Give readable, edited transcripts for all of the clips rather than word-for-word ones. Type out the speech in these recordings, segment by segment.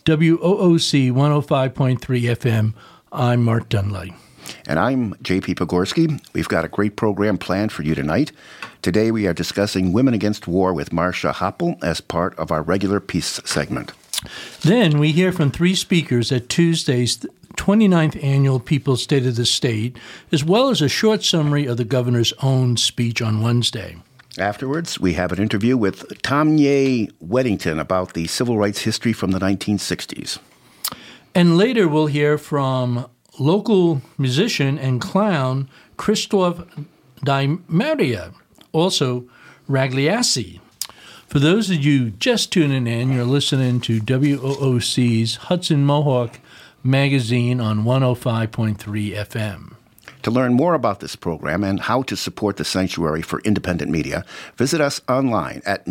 WOOC 105.3 FM. I'm Mark Dunley. And I'm J.P. Pogorski. We've got a great program planned for you tonight. Today we are discussing Women Against War with Marcia Hoppel as part of our regular peace segment. Then we hear from three speakers at Tuesday's 29th Annual People's State of the State, as well as a short summary of the governor's own speech on Wednesday. Afterwards, we have an interview with Tanya Weddington about the civil rights history from the 1960s. And later we'll hear from local musician and clown Christoph Di Maria, also Ragliassi. For those of you just tuning in, you're listening to WOOC's Hudson Mohawk Magazine on 105.3 FM. To learn more about this program and how to support the Sanctuary for Independent Media, visit us online at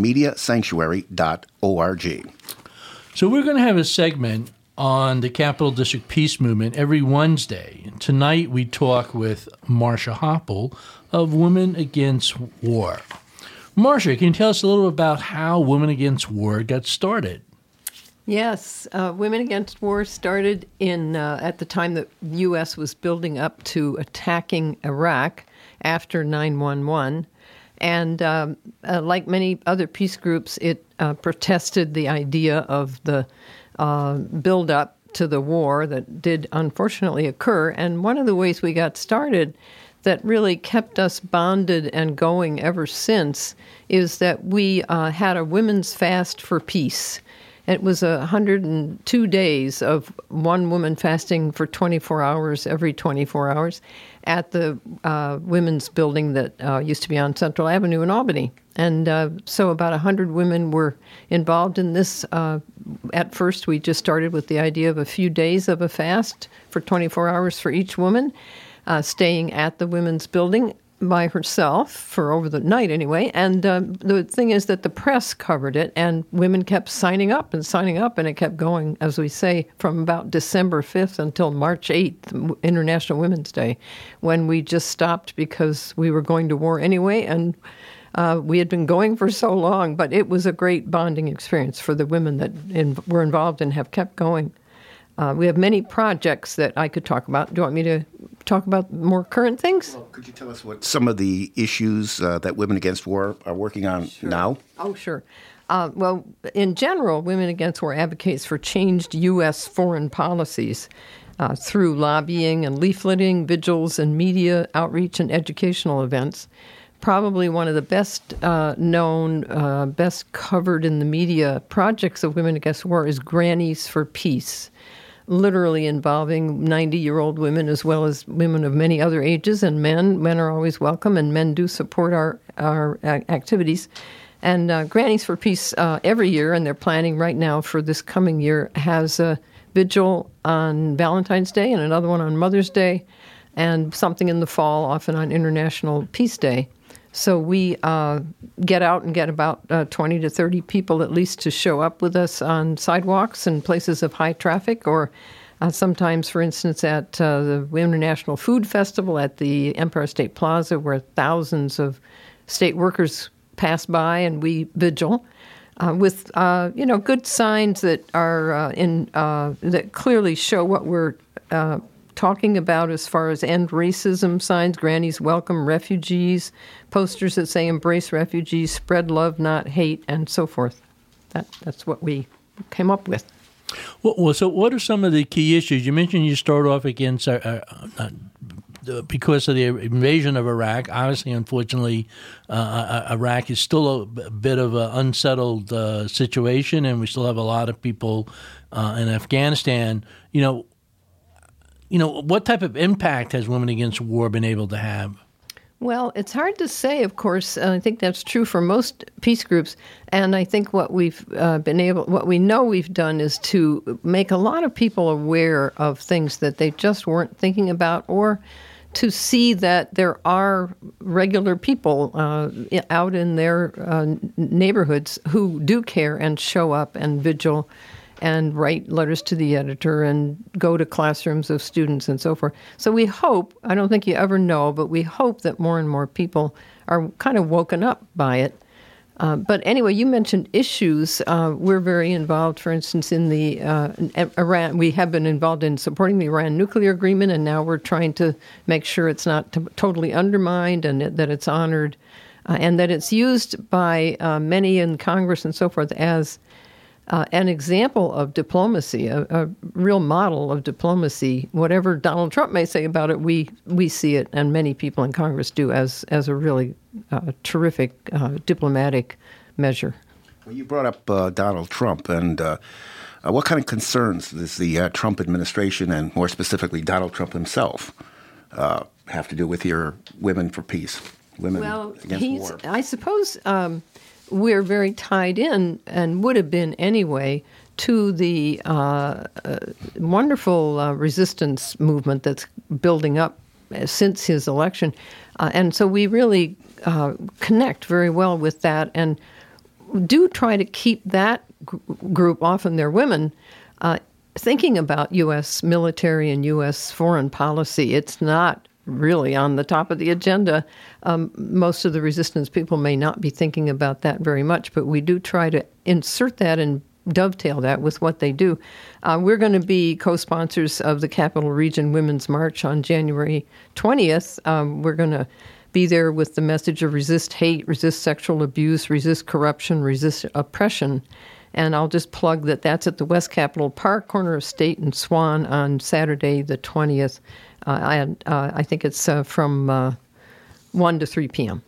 mediasanctuary.org. So we're going to have a segment on the Capital District Peace Movement every Wednesday. Tonight we talk with Marcia Hoppel of Women Against War. Marcia, can you tell us a little about how Women Against War got started? Yes, Women Against War started in at the time that the U.S. was building up to attacking Iraq after 9/11. And like many other peace groups, it protested the idea of the build-up to the war that did unfortunately occur. And one of the ways we got started that really kept us bonded and going ever since is that we had a women's fast for peace. It was 102 days of one woman fasting for 24 hours every 24 hours at the women's building that used to be on Central Avenue in Albany. And so about 100 women were involved in this. At first, we just started with the idea of a few days of a fast for 24 hours for each woman, staying at the women's building by herself for over the night anyway. And the thing is that the press covered it, and women kept signing up, and it kept going, as we say, from about December 5th until March 8th, International Women's Day, when we just stopped because we were going to war anyway, and we had been going for so long. But it was a great bonding experience for the women that were involved and have kept going. We have many projects that I could talk about. Do you want me to talk about more current things? Well, could you tell us what some of the issues that Women Against War are working on now? Oh, sure. Well, in general, Women Against War advocates for changed U.S. foreign policies through lobbying and leafleting, vigils and media outreach and educational events. Probably one of the best known, best covered in the media projects of Women Against War is Grannies for Peace, literally involving 90-year-old women as well as women of many other ages and men. Men are always welcome, and men do support our activities. And Grannies for Peace every year, and they're planning right now for this coming year, has a vigil on Valentine's Day and another one on Mother's Day, and something in the fall, often on International Peace Day. So we get out and get about 20 to 30 people at least to show up with us on sidewalks and places of high traffic, or sometimes, for instance, at the International Food Festival at the Empire State Plaza, where thousands of state workers pass by and we vigil with good signs that are that clearly show what we're talking about as far as end racism signs. Grannies welcome refugees, posters that say embrace refugees, spread love, not hate, and so forth. That's what we came up with. Well, so what are some of the key issues? You mentioned you start off against because of the invasion of Iraq. Obviously, unfortunately, Iraq is still a bit of an unsettled situation, and we still have a lot of people in Afghanistan. What type of impact has Women Against War been able to have? Well, it's hard to say, of course. I think that's true for most peace groups. And I think what we know we've done is to make a lot of people aware of things that they just weren't thinking about, or to see that there are regular people out in their neighborhoods who do care and show up and vigil and write letters to the editor and go to classrooms of students and so forth. So we hope, I don't think you ever know, but we hope that more and more people are kind of woken up by it. But anyway, you mentioned issues. We're very involved, for instance, in the Iran. We have been involved in supporting the Iran nuclear agreement, and now we're trying to make sure it's not totally undermined and that it's honored, and that it's used by many in Congress and so forth as an example of diplomacy, a real model of diplomacy. Whatever Donald Trump may say about it, we see it, and many people in Congress do, as a really terrific diplomatic measure. Well, you brought up Donald Trump, and what kind of concerns does the Trump administration, and more specifically Donald Trump himself, have to do with your Women for Peace, Women Against War? I suppose we're very tied in, and would have been anyway, to the wonderful resistance movement that's building up since his election. And so we really connect very well with that, and do try to keep that group, often they're women, thinking about U.S. military and U.S. foreign policy. It's not really on the top of the agenda. Most of the resistance people may not be thinking about that very much, but we do try to insert that and dovetail that with what they do. We're going to be co-sponsors of the Capital Region Women's March on January 20th. We're going to be there with the message of resist hate, resist sexual abuse, resist corruption, resist oppression. And I'll just plug that that's at the West Capitol Park, corner of State and Swan, on Saturday the 20th. I think it's from 1 to 3 p.m.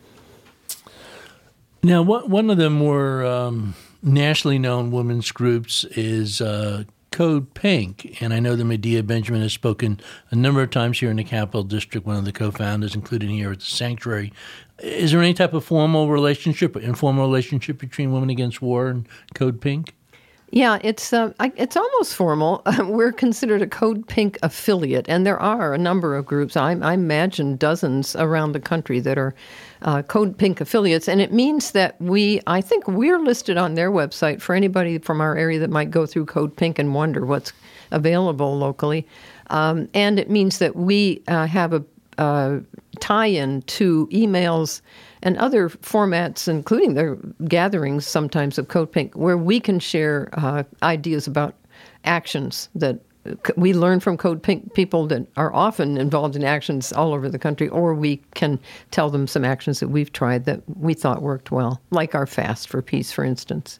Now, one of the more nationally known women's groups is Code Pink, and I know that Medea Benjamin has spoken a number of times here in the Capital District, one of the co-founders, including here at the Sanctuary. Is there any type of formal relationship, informal relationship between Women Against War and Code Pink? Yeah, it's almost formal. We're considered a Code Pink affiliate, and there are a number of groups. I imagine dozens around the country that are Code Pink affiliates, and it means that I think we're listed on their website for anybody from our area that might go through Code Pink and wonder what's available locally. And it means that we have a tie-in to emails and other formats, including their gatherings sometimes of Code Pink, where we can share ideas about actions that we learn from Code Pink people that are often involved in actions all over the country, or we can tell them some actions that we've tried that we thought worked well, like our Fast for Peace, for instance.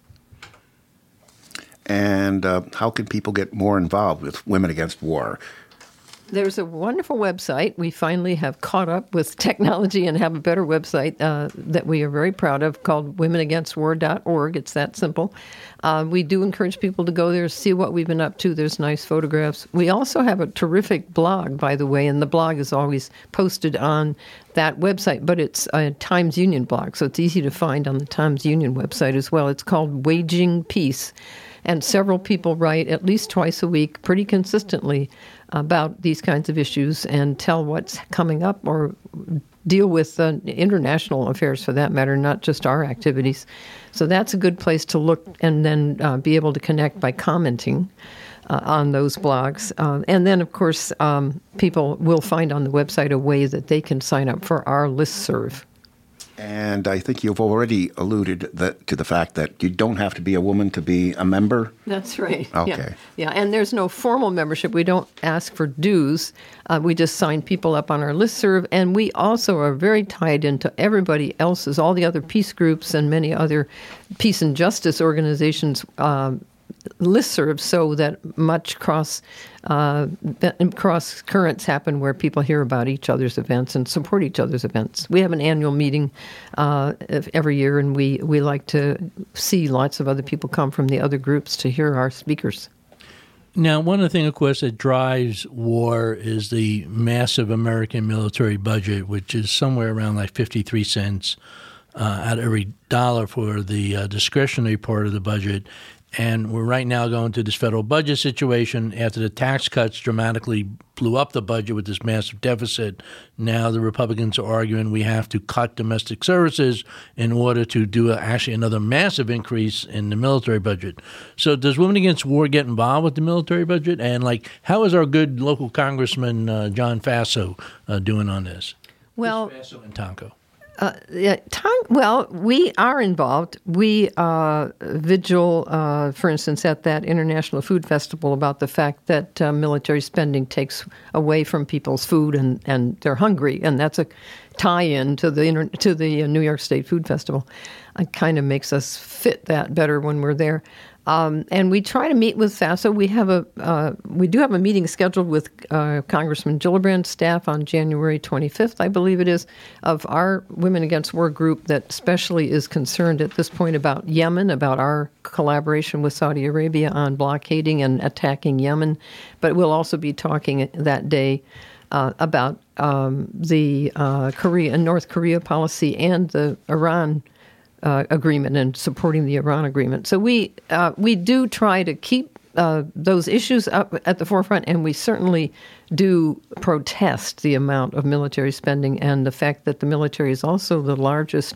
And how can people get more involved with Women Against War? There's a wonderful website. We finally have caught up with technology and have a better website that we are very proud of, called womenagainstwar.org. It's that simple. We do encourage people to go there, see what we've been up to. There's nice photographs. We also have a terrific blog, by the way, and the blog is always posted on that website, but it's a Times Union blog, so it's easy to find on the Times Union website as well. It's called Waging Peace, and several people write at least twice a week, pretty consistently, about these kinds of issues and tell what's coming up or deal with international affairs, for that matter, not just our activities. So that's a good place to look and then be able to connect by commenting on those blogs. And then, of course, people will find on the website a way that they can sign up for our listserv. And I think you've already alluded to the fact that you don't have to be a woman to be a member. That's right. Okay. Yeah, and there's no formal membership. We don't ask for dues. We just sign people up on our listserv, and we also are very tied into everybody else's, all the other peace groups and many other peace and justice organizations' listservs, so that much cross currents happen where people hear about each other's events and support each other's events. We have an annual meeting every year, and we like to see lots of other people come from the other groups to hear our speakers. Now, one of the things, of course, that drives war is the massive American military budget, which is somewhere around like 53 cents out of every dollar for the discretionary part of the budget. And we're right now going through this federal budget situation. After the tax cuts dramatically blew up the budget with this massive deficit, now the Republicans are arguing we have to cut domestic services in order to do actually another massive increase in the military budget. So does Women Against War get involved with the military budget? And how is our good local Congressman John Faso doing on this? Well, Faso and Tonko. Well, we are involved. We vigil, for instance, at that International Food Festival about the fact that military spending takes away from people's food and they're hungry, and that's a tie-in to the New York State Food Festival. It kind of makes us fit that better when we're there. And we try to meet with FASO. We do have a meeting scheduled with Congressman Gillibrand's staff on January 25th, I believe it is, of our Women Against War group that especially is concerned at this point about Yemen, about our collaboration with Saudi Arabia on blockading and attacking Yemen. But we'll also be talking that day about the North Korea policy and the Iran agreement and supporting the Iran agreement. So we do try to keep those issues up at the forefront, and we certainly do protest the amount of military spending and the fact that the military is also the largest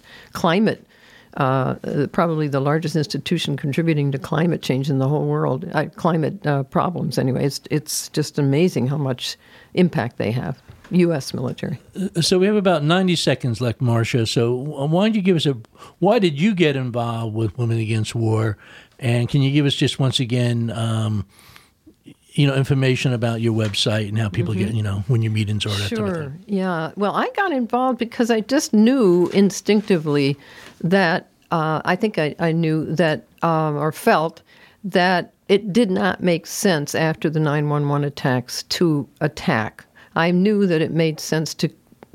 probably the largest institution contributing to climate change in the whole world, climate problems anyway. It's just amazing how much impact they have. U.S. military. So we have about 90 seconds left, Marcia. So why don't you give us why did you get involved with Women Against War? And can you give us just once again, information about your website and how people get, when your meetings are, that Sure. type of thing? Yeah. Well, I got involved because I just knew instinctively that, I think I knew that, or felt that it did not make sense after the 9/11 attacks to attack. I knew that it made sense to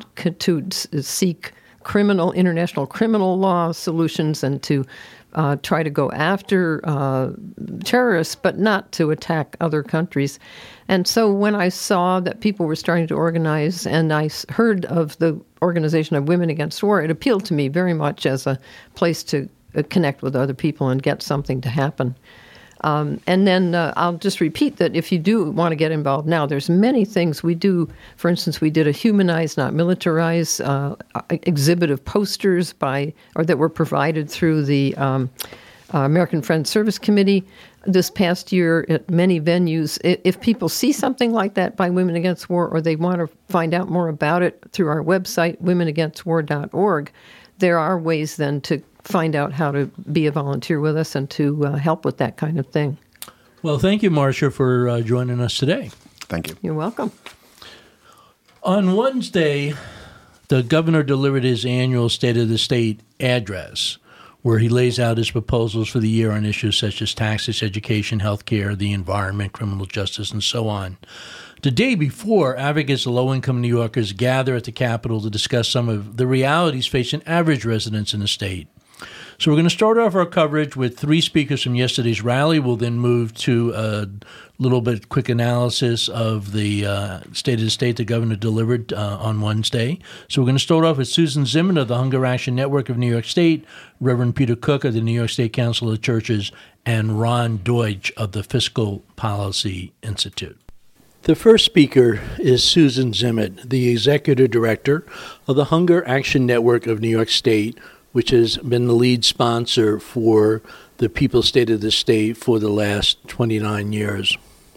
seek international criminal law solutions and to try to go after terrorists, but not to attack other countries. And so when I saw that people were starting to organize, and I heard of the organization of Women Against War, it appealed to me very much as a place to connect with other people and get something to happen. And then I'll just repeat that if you do want to get involved now, there's many things we do. For instance, we did a humanized, not militarized exhibit of posters that were provided through the American Friends Service Committee this past year at many venues. If people see something like that by Women Against War, or they want to find out more about it through our website, womenagainstwar.org, there are ways then to find out how to be a volunteer with us and to help with that kind of thing. Well, thank you, Marcia, for joining us today. Thank you. You're welcome. On Wednesday, the governor delivered his annual State of the State address, where he lays out his proposals for the year on issues such as taxes, education, health care, the environment, criminal justice, and so on. The day before, advocates of low-income New Yorkers gather at the Capitol to discuss some of the realities facing average residents in the state. So we're going to start off our coverage with three speakers from yesterday's rally. We'll then move to a little bit quick analysis of the State of the State the governor delivered on Wednesday. So we're going to start off with Susan Zimmern of the Hunger Action Network of New York State, Reverend Peter Cook of the New York State Council of Churches, and Ron Deutsch of the Fiscal Policy Institute. The first speaker is Susan Zimmern, the Executive Director of the Hunger Action Network of New York State, which has been the lead sponsor for the People's State of the State for the last 29 years.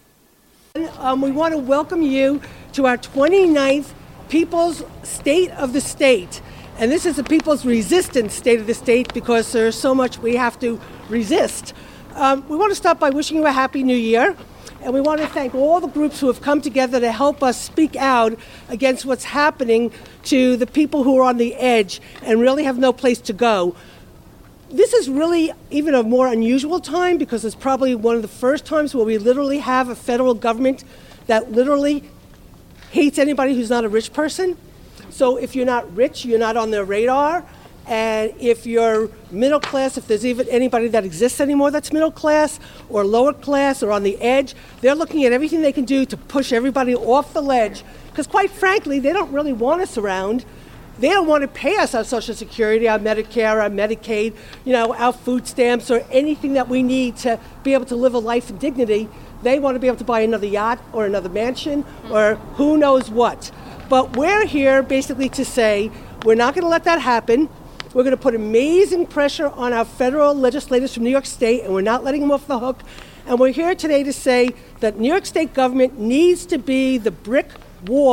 We want to welcome you to our 29th People's State of the State. And this is the People's Resistance State of the State because there's so much we have to resist. We want to start by wishing you a Happy New Year. And we want to thank all the groups who have come together to help us speak out against what's happening to the people who are on the edge and really have no place to go. This is really even a more unusual time because it's probably one of the first times where we literally have a federal government that literally hates anybody who's not a rich person. So if you're not rich, you're not on their radar. And if you're middle class, if there's even anybody that exists anymore that's middle class or lower class or on the edge, they're looking at everything they can do to push everybody off the ledge. Because quite frankly, they don't really want us around. They don't want to pay us our Social Security, our Medicare, our Medicaid, our food stamps or anything that we need to be able to live a life in dignity. They want to be able to buy another yacht or another mansion or who knows what. But we're here basically to say we're not going to let that happen. We're going to put amazing pressure on our federal legislators from New York State, and we're not letting them off the hook. And we're here today to say that New York State government needs to be the brick wall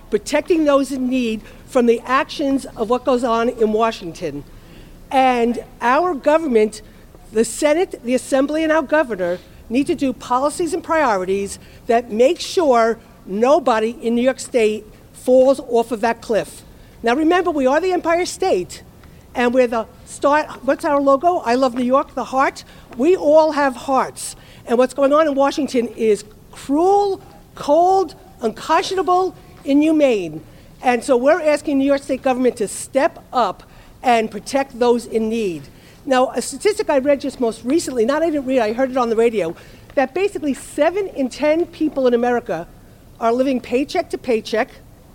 protecting those in need from the actions of what goes on in Washington. And our government, the Senate, the Assembly, and our governor need to do policies and priorities that make sure nobody in New York State falls off of that cliff. Now remember, we are the Empire State, and we're the start. What's our logo? I love New York, the heart. We all have hearts. And what's going on in Washington is cruel, cold, unconscionable, inhumane. And so we're asking New York State government to step up and protect those in need. Now, a statistic I read just most recently, I didn't read, I heard it on the radio, that basically 7 in 10 people in America are living paycheck to paycheck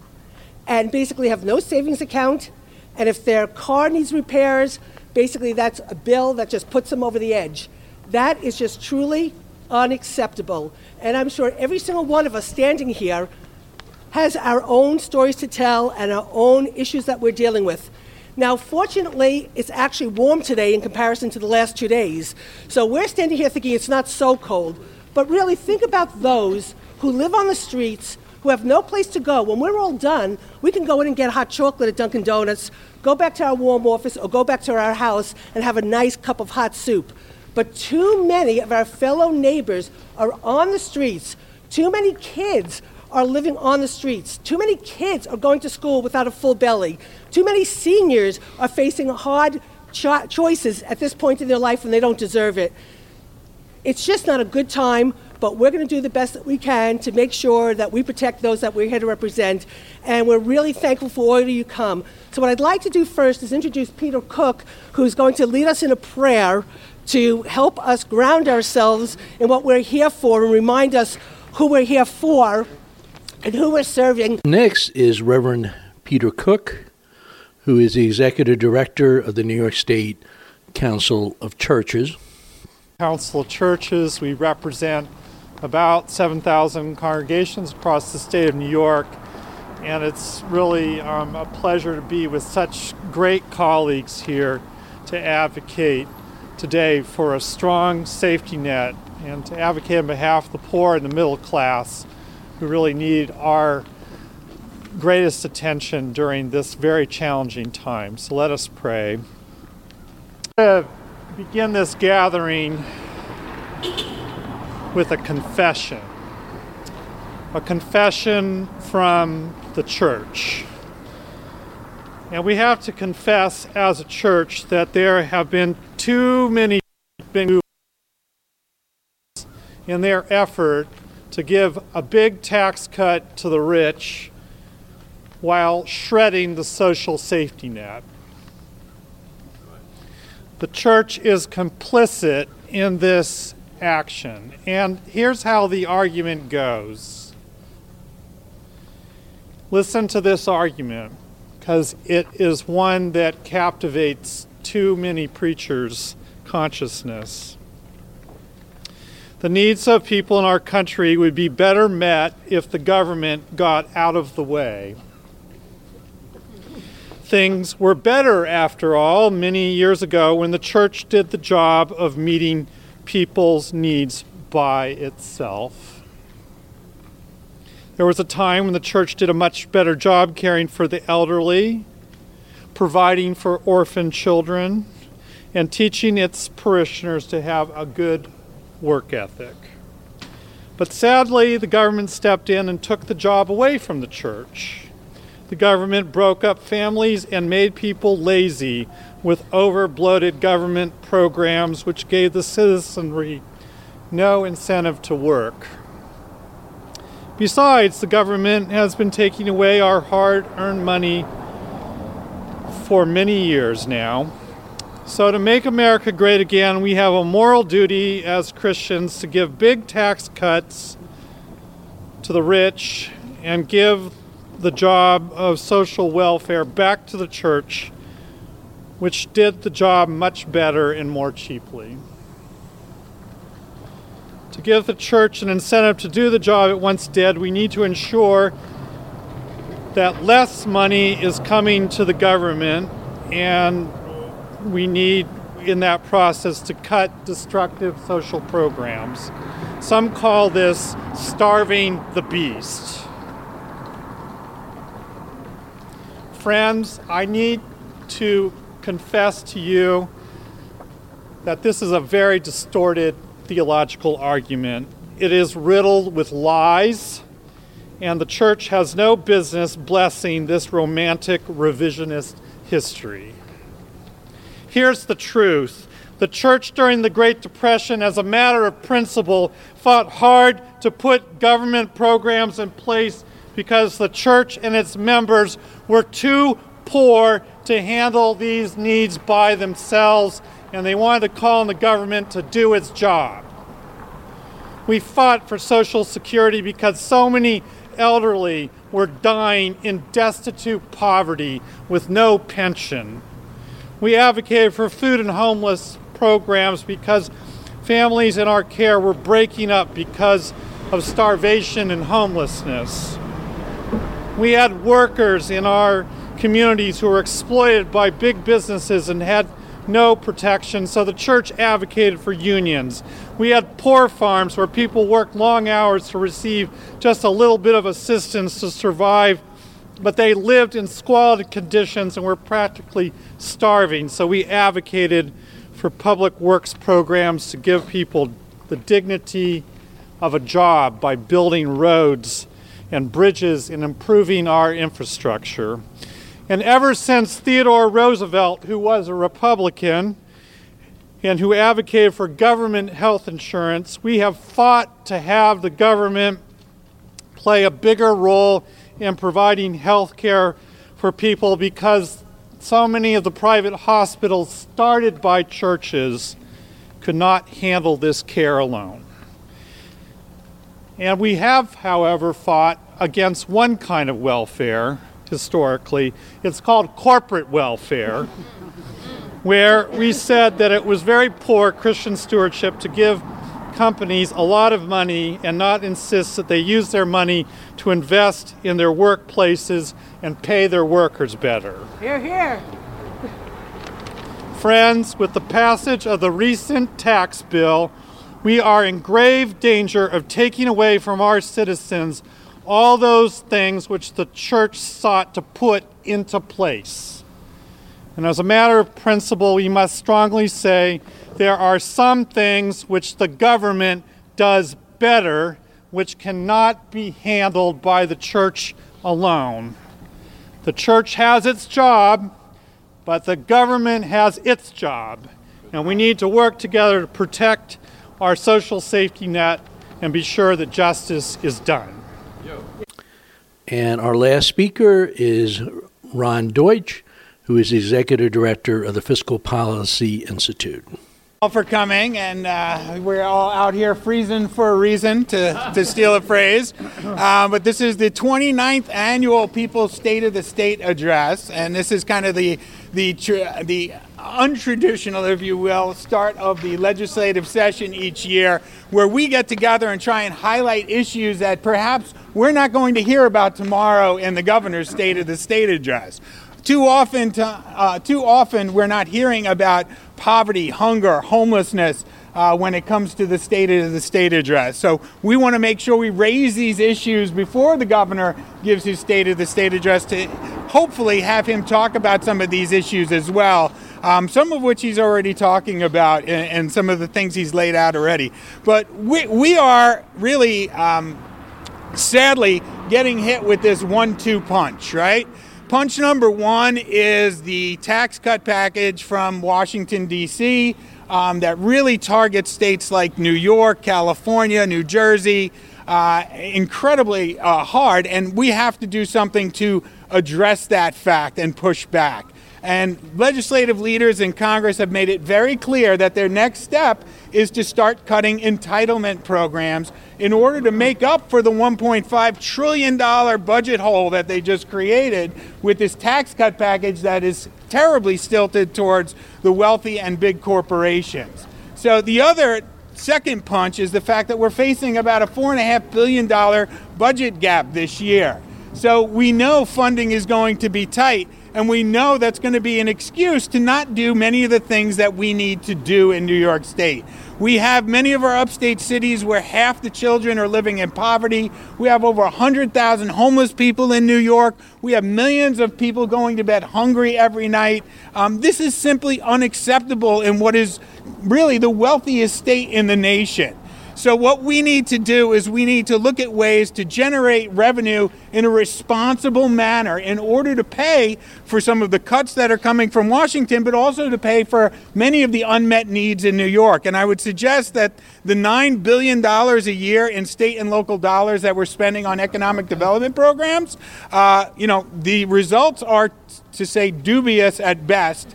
and basically have no savings account. And if their car needs repairs, basically that's a bill that just puts them over the edge. That is just truly unacceptable. And I'm sure every single one of us standing here has our own stories to tell and our own issues that we're dealing with. Now, fortunately, it's actually warm today in comparison to the last 2 days. So we're standing here thinking it's not so cold. But really, think about those who live on the streets, who have no place to go. When we're all done, we can go in and get hot chocolate at Dunkin' Donuts, go back to our warm office, or go back to our house and have a nice cup of hot soup. But too many of our fellow neighbors are on the streets. Too many kids are living on the streets. Too many kids are going to school without a full belly. Too many seniors are facing hard choices at this point in their life when they don't deserve it. It's just not a good time, but we're going to do the best that we can to make sure that we protect those that we're here to represent, and we're really thankful for all of you come. So what I'd like to do first is introduce Peter Cook, who's going to lead us in a prayer to help us ground ourselves in what we're here for and remind us who we're here for and who we're serving. Next is Reverend Peter Cook, who is the Executive Director of the New York State Council of Churches. Council of Churches, we represent about 7,000 congregations across the state of New York, and it's really a pleasure to be with such great colleagues here to advocate today for a strong safety net and to advocate on behalf of the poor and the middle class who really need our greatest attention during this very challenging time. So let us pray. To begin this gathering with a confession from the church. And we have to confess as a church that there have been too many in their effort to give a big tax cut to the rich while shredding the social safety net. The church is complicit in this action. And here's how the argument goes. Listen to this argument, because it is one that captivates too many preachers' consciousness. The needs of people in our country would be better met if the government got out of the way. Things were better, after all, many years ago when the church did the job of meeting people's needs by itself. There was a time when the church did a much better job caring for the elderly, providing for orphan children, and teaching its parishioners to have a good work ethic. But sadly, the government stepped in and took the job away from the church. The government broke up families and made people lazy with over-bloated government programs which gave the citizenry no incentive to work. Besides, the government has been taking away our hard-earned money for many years now. So to make America great again, we have a moral duty as Christians to give big tax cuts to the rich and give the job of social welfare back to the church, which did the job much better and more cheaply. To give the church an incentive to do the job it once did, we need to ensure that less money is coming to the government, and we need, in that process, to cut destructive social programs. Some call this starving the beast. Friends, I need to confess to you that this is a very distorted theological argument. It is riddled with lies, and the church has no business blessing this romantic revisionist history. Here's the truth. The church during the Great Depression, as a matter of principle, fought hard to put government programs in place because the church and its members were too poor to handle these needs by themselves, and they wanted to call on the government to do its job. We fought for Social Security because so many elderly were dying in destitute poverty with no pension. We advocated for food and homeless programs because families in our care were breaking up because of starvation and homelessness. We had workers in our communities who were exploited by big businesses and had no protection, so the church advocated for unions. We had poor farms where people worked long hours to receive just a little bit of assistance to survive, but they lived in squalid conditions and were practically starving, so we advocated for public works programs to give people the dignity of a job by building roads and bridges and improving our infrastructure. And ever since Theodore Roosevelt, who was a Republican and who advocated for government health insurance, we have fought to have the government play a bigger role in providing health care for people because so many of the private hospitals started by churches could not handle this care alone. And we have, however, fought against one kind of welfare historically. It's called corporate welfare, where we said that it was very poor Christian stewardship to give companies a lot of money and not insist that they use their money to invest in their workplaces and pay their workers better. Hear, hear. Friends, with the passage of the recent tax bill, we are in grave danger of taking away from our citizens all those things which the church sought to put into place. And as a matter of principle, we must strongly say there are some things which the government does better, which cannot be handled by the church alone. The church has its job, but the government has its job. And we need to work together to protect our social safety net and be sure that justice is done. And our last speaker is Ron Deutsch, who is Executive Director of the Fiscal Policy Institute. All for coming, and we're all out here freezing for a reason, to steal a phrase. But this is the 29th annual People's State of the State Address, and this is kind of the untraditional, if you will, start of the legislative session each year, where we get together and try and highlight issues that perhaps we're not going to hear about tomorrow in the governor's State of the State Address. Too often we're not hearing about poverty, hunger, homelessness when it comes to the State of the State Address. So we want to make sure we raise these issues before the governor gives his State of the State Address to hopefully have him talk about some of these issues as well, some of which he's already talking about and some of the things he's laid out already. But we are really, sadly, getting hit with this 1-2 punch, right? Punch number one is the tax cut package from Washington, D.C. That really targets states like New York, California, New Jersey, incredibly hard. And we have to do something to address that fact and push back. And legislative leaders in Congress have made it very clear that their next step is to start cutting entitlement programs in order to make up for the $1.5 trillion budget hole that they just created with this tax cut package that is terribly stilted towards the wealthy and big corporations. So the other second punch is the fact that we're facing about a $4.5 billion budget gap this year. So we know funding is going to be tight. And we know that's going to be an excuse to not do many of the things that we need to do in New York State. We have many of our upstate cities where half the children are living in poverty. We have over 100,000 homeless people in New York. We have millions of people going to bed hungry every night. This is simply unacceptable in what is really the wealthiest state in the nation. So what we need to do is we need to look at ways to generate revenue in a responsible manner in order to pay for some of the cuts that are coming from Washington, but also to pay for many of the unmet needs in New York. And I would suggest that the $9 billion a year in state and local dollars that we're spending on economic development programs, the results are, to say, dubious at best.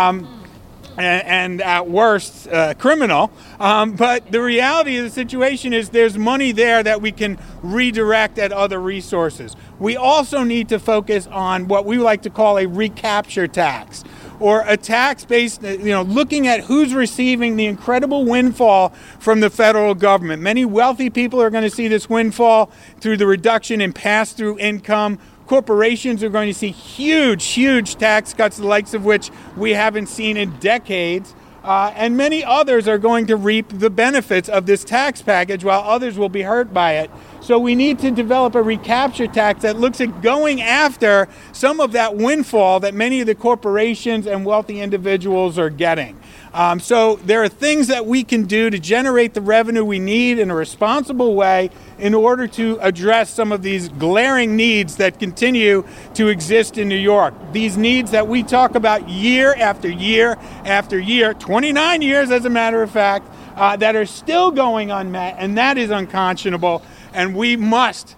And at worst, criminal. But the reality of the situation is there's money there that we can redirect at other resources. We also need to focus on what we like to call a recapture tax, or a tax based, looking at who's receiving the incredible windfall from the federal government. Many wealthy people are going to see this windfall through the reduction in pass-through income. Corporations are going to see huge tax cuts, the likes of which we haven't seen in decades. And many others are going to reap the benefits of this tax package, while others will be hurt by it. So we need to develop a recapture tax that looks at going after some of that windfall that many of the corporations and wealthy individuals are getting. So there are things that we can do to generate the revenue we need in a responsible way in order to address some of these glaring needs that continue to exist in New York. These needs that we talk about year after year after year, 29 years as a matter of fact, that are still going unmet, and that is unconscionable. And we must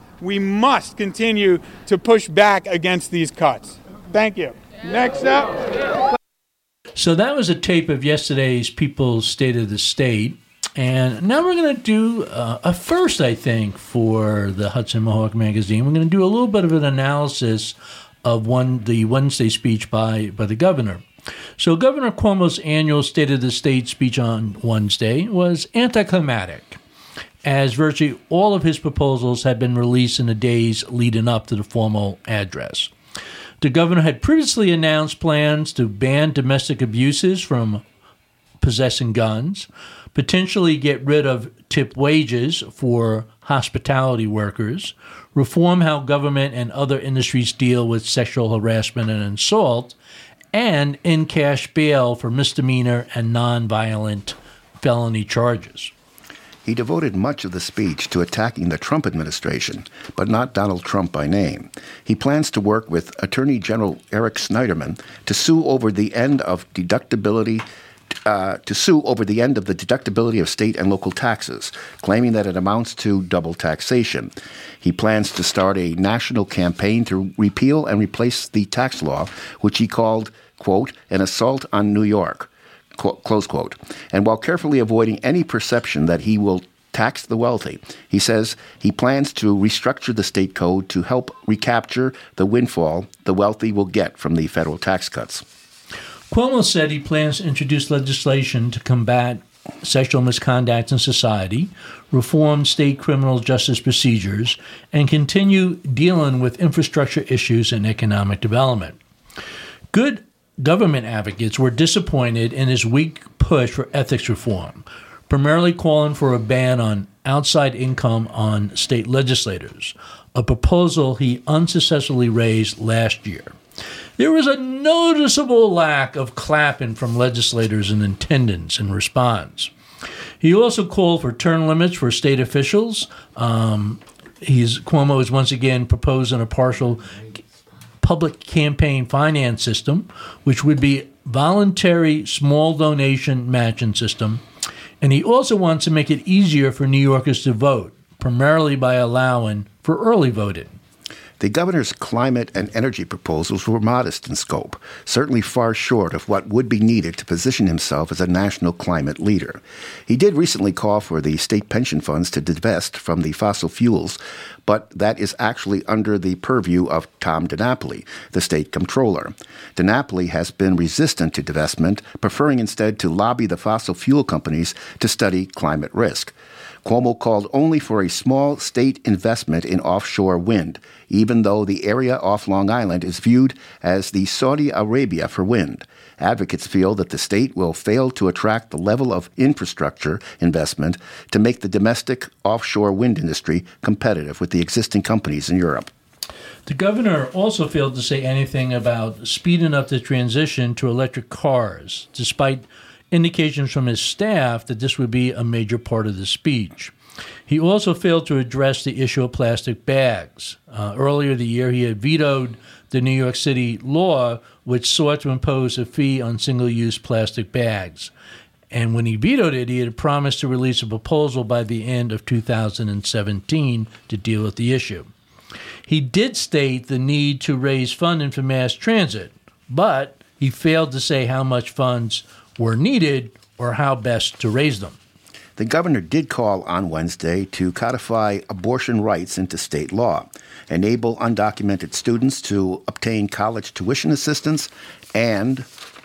continue to push back against these cuts. Thank you. Next up. So that was a tape of yesterday's People's State of the State. And now we're going to do a first, I think, for the Hudson Mohawk Magazine. We're going to do a little bit of an analysis of the Wednesday speech by the governor. So Governor Cuomo's annual State of the State speech on Wednesday was anticlimactic, as virtually all of his proposals had been released in the days leading up to the formal address. The governor had previously announced plans to ban domestic abuses from possessing guns, potentially get rid of tip wages for hospitality workers, reform how government and other industries deal with sexual harassment and assault, and in cash bail for misdemeanor and nonviolent felony charges. He devoted much of the speech to attacking the Trump administration, but not Donald Trump by name. He plans to work with Attorney General Eric Schneiderman to sue over the end of the deductibility of state and local taxes, claiming that it amounts to double taxation. He plans to start a national campaign to repeal and replace the tax law, which he called, quote, an assault on New York, close quote. And while carefully avoiding any perception that he will tax the wealthy, he says he plans to restructure the state code to help recapture the windfall the wealthy will get from the federal tax cuts. Cuomo said he plans to introduce legislation to combat sexual misconduct in society, reform state criminal justice procedures, and continue dealing with infrastructure issues and economic development. Good government advocates were disappointed in his weak push for ethics reform, primarily calling for a ban on outside income on state legislators, a proposal he unsuccessfully raised last year. There was a noticeable lack of clapping from legislators in attendance in response. He also called for term limits for state officials. Cuomo is once again proposing a partial public campaign finance system, which would be voluntary small donation matching system. And he also wants to make it easier for New Yorkers to vote, primarily by allowing for early voting. The governor's climate and energy proposals were modest in scope, certainly far short of what would be needed to position himself as a national climate leader. He did recently call for the state pension funds to divest from the fossil fuels, but that is actually under the purview of Tom DiNapoli, the state comptroller. DiNapoli has been resistant to divestment, preferring instead to lobby the fossil fuel companies to study climate risk. Cuomo called only for a small state investment in offshore wind, even though the area off Long Island is viewed as the Saudi Arabia for wind. Advocates feel that the state will fail to attract the level of infrastructure investment to make the domestic offshore wind industry competitive with the existing companies in Europe. The governor also failed to say anything about speeding up the transition to electric cars, despite indications from his staff that this would be a major part of the speech. He also failed to address the issue of plastic bags. Earlier the year, he had vetoed the New York City law which sought to impose a fee on single-use plastic bags. And when he vetoed it, he had promised to release a proposal by the end of 2017 to deal with the issue. He did state the need to raise funding for mass transit, but he failed to say how much funds were needed or how best to raise them. The governor did call on Wednesday to codify abortion rights into state law, enable undocumented students to obtain college tuition assistance, and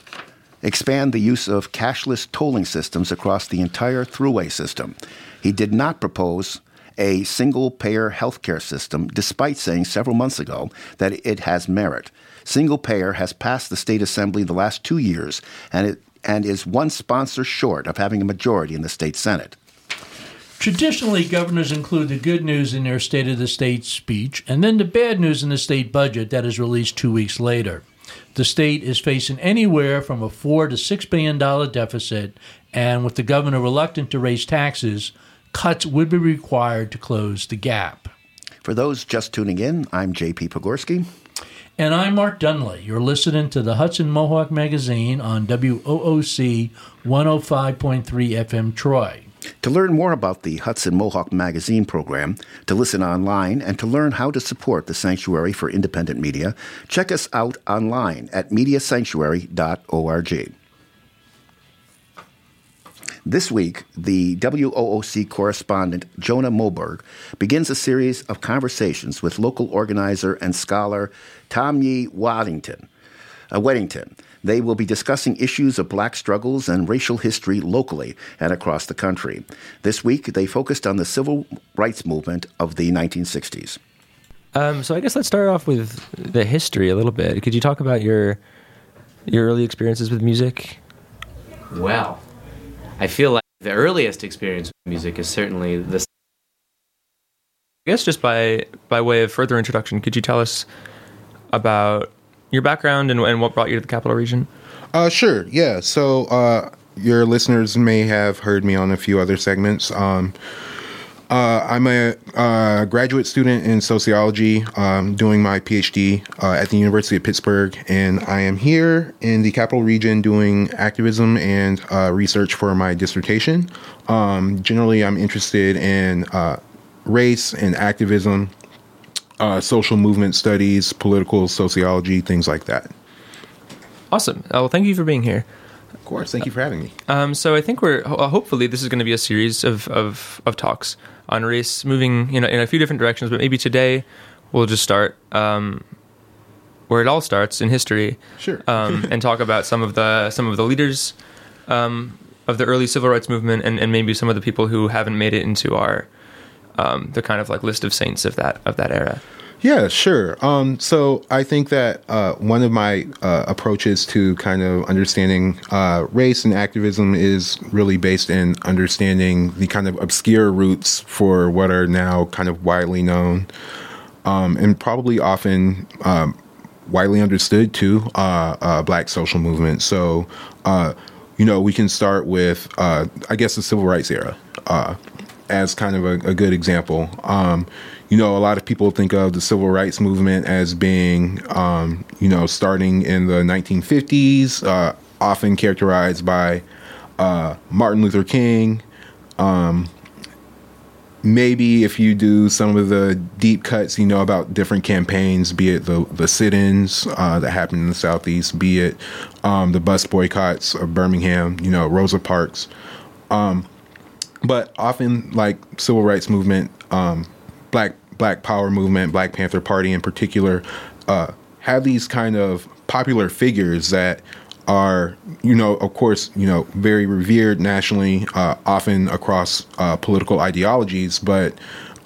expand the use of cashless tolling systems across the entire thruway system. He did not propose a single-payer healthcare system, despite saying several months ago that it has merit. Single-payer has passed the state assembly the last 2 years, and is one sponsor short of having a majority in the state Senate. Traditionally, governors include the good news in their State of the State speech and then the bad news in the state budget that is released 2 weeks later. The state is facing anywhere from a $4 to $6 billion deficit, and with the governor reluctant to raise taxes, cuts would be required to close the gap. For those just tuning in, I'm J.P. Pogorski. And I'm Mark Dunley. You're listening to the Hudson Mohawk Magazine on WOOC 105.3 FM Troy. To learn more about the Hudson Mohawk Magazine program, to listen online, and to learn how to support the Sanctuary for Independent Media, check us out online at mediasanctuary.org. This week, the WOOC correspondent Jonah Moberg begins a series of conversations with local organizer and scholar Tomye Weddington. They will be discussing issues of black struggles and racial history locally and across the country. This week, they focused on the civil rights movement of the 1960s. So I guess let's start off with the history a little bit. Could you talk about your early experiences with music? Well, I feel like the earliest experience with music is certainly this. I guess just by way of further introduction, could you tell us about your background and what brought you to the Capital Region? Sure, yeah. So your listeners may have heard me on a few other segments. I'm a graduate student in sociology, doing my PhD at the University of Pittsburgh, and I am here in the Capital Region doing activism and research for my dissertation. Generally, I'm interested in race and activism, social movement studies, political sociology, things like that. Awesome. Well, thank you for being here. Of course. Thank you for having me. So I think we're hopefully this is going to be a series of talks on race, moving in a few different directions. But maybe today we'll just start where it all starts in history. Sure. And talk about some of the leaders of the early civil rights movement, and maybe some of the people who haven't made it into our the kind of like list of saints of that era. Yeah, sure. So I think that one of my approaches to kind of understanding race and activism is really based in understanding the kind of obscure roots for what are now kind of widely known and probably often widely understood too, black social movement. So, we can start with, I guess, the civil rights era as kind of a good example. A lot of people think of the civil rights movement as being, starting in the 1950s, often characterized by Martin Luther King. Maybe if you do some of the deep cuts, about different campaigns, be it the sit-ins that happened in the Southeast, be it the bus boycotts of Birmingham, Rosa Parks. But often, like civil rights movement, Black Power movement, Black Panther Party in particular, have these kind of popular figures that are, of course, very revered nationally, often across political ideologies. But,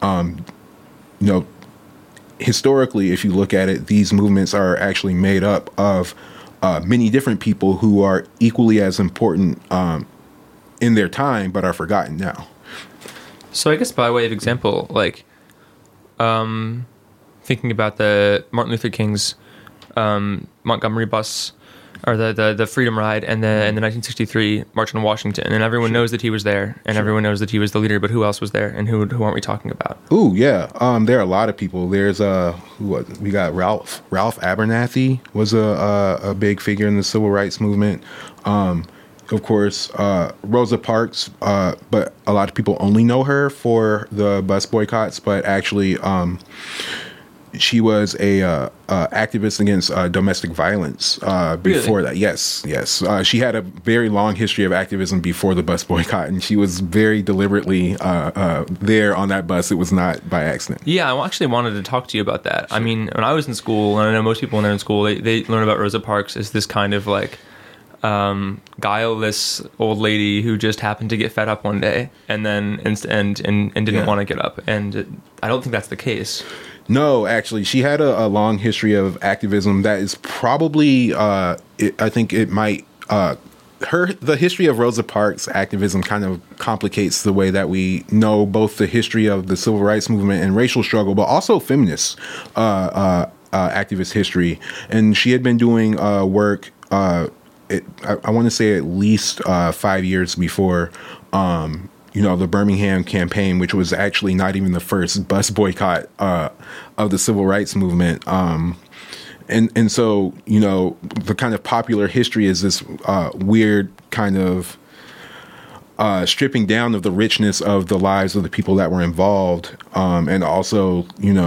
historically, if you look at it, these movements are actually made up of many different people who are equally as important in their time, but are forgotten now. So I guess by way of example, like thinking about the Martin Luther King's Montgomery bus, or the Freedom Ride, and the 1963 March on Washington, and everyone knows that he was there, and everyone knows that he was the leader. But who else was there, and who aren't we talking about? Ooh, yeah. There are a lot of people. There's we got Ralph Abernathy was a big figure in the civil rights movement. Of course, Rosa Parks, but a lot of people only know her for the bus boycotts. But actually, she was a activist against domestic violence before that. Yes. She had a very long history of activism before the bus boycott, and she was very deliberately there on that bus. It was not by accident. Yeah, I actually wanted to talk to you about that. Sure. I mean, when I was in school, and I know most people when they're in school, they learn about Rosa Parks as this kind of like guileless old lady who just happened to get fed up one day and then and didn't want to get up. And I don't think that's the case. No, actually, she had a long history of activism that is probably, I think it might, the history of Rosa Parks' activism kind of complicates the way that we know both the history of the civil rights movement and racial struggle, but also feminist activist history. And she had been doing work, I want to say at least 5 years before, the Birmingham campaign, which was actually not even the first bus boycott of the civil rights movement. And so, the kind of popular history is this weird kind of stripping down of the richness of the lives of the people that were involved, and also,